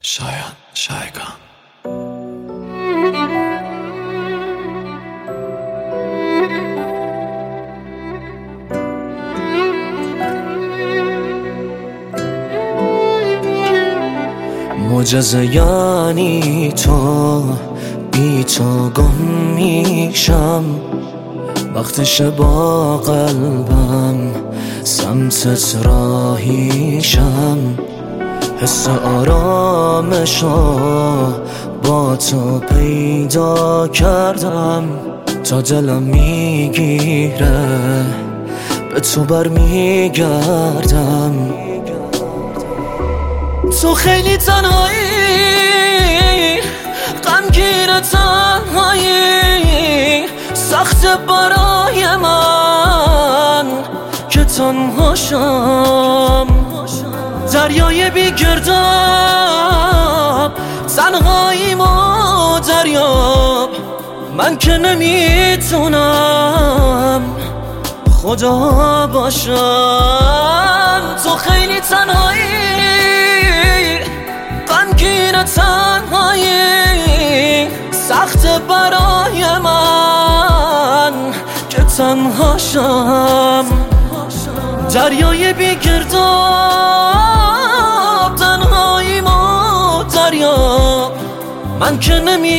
شایگان معجزه یعنی تو، بی تو گم میشم وقتش با قلبم سمتت راهیشم. حس آرامشو با تو پیدا کردم، تا دلم میگیره به تو برمیگردم. تو خیلی تنهایی، غمگین تنهایی، سخت برای من که تنهاشم. دریای بی گرداب، تنهاییمو دریاب، من که نمیتونم خدا باشم. تو خیلی تنهایی، غمگین تنهایی، سخت برای من که تنهاشم. دریای بی گرداب، تنهاییمو دریاب، من که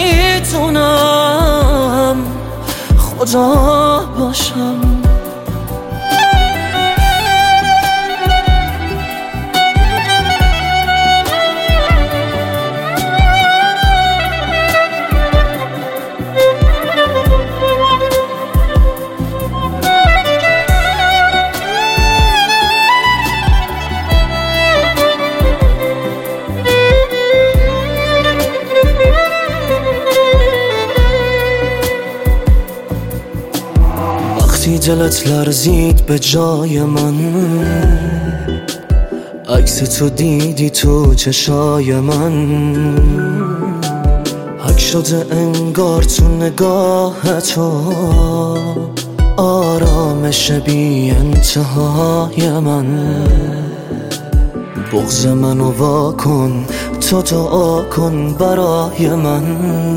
نمیتونم خدا باشم. وقتی دلت لرزید به جای من، عکس تو دیدی تو چشای من، حک شده انگار تو نگاه تو آرامش بی انتهای من. بغض منو واکن، تو دعا کن برای من.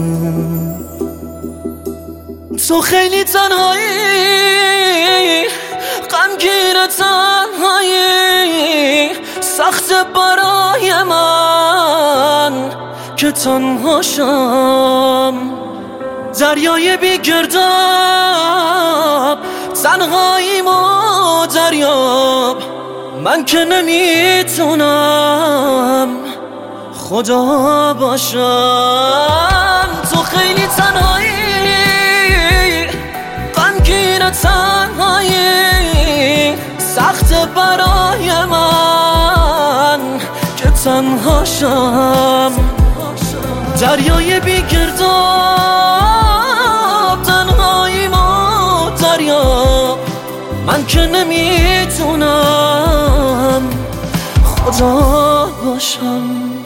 تو خیلی تنهایی، غمگین تنهایی، سخت برای من که تنهاشم. دریای بی گرداب، تنهاییمو دریاب، من که نمیتونم خدا باشم. تو خیلی تنهایی، غمگین تنهایی، سخت برای من که تنهاشم. دریای بی گرداب، تنهاییمو دریاب، من که نمیتونم خدا باشم.